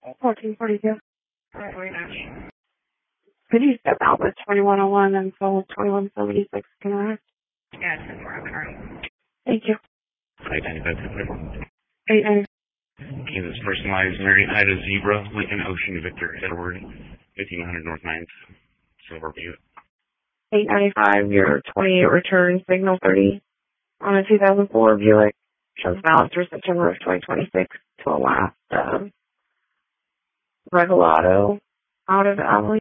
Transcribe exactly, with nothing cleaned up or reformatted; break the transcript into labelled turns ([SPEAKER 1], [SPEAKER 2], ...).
[SPEAKER 1] fourteen forty-two.
[SPEAKER 2] Alright, wait, Ash.
[SPEAKER 1] Could you step out with twenty-one oh one and so twenty-one seventy-six can I?
[SPEAKER 2] Yeah, it's four, alright.
[SPEAKER 1] Thank you.
[SPEAKER 3] eight ninety-five, two five.
[SPEAKER 1] eight ninety.
[SPEAKER 3] Okay, this personalized Mary Ida Zebra, Lincoln Ocean Victor Edward, fifteen hundred North ninth, Silverview.
[SPEAKER 1] eight ninety-five, your twenty-eight return, signal thirty, on a two thousand four Buick. Shows valid through September of twenty twenty-six to a last, um, Regalado out of Abilene.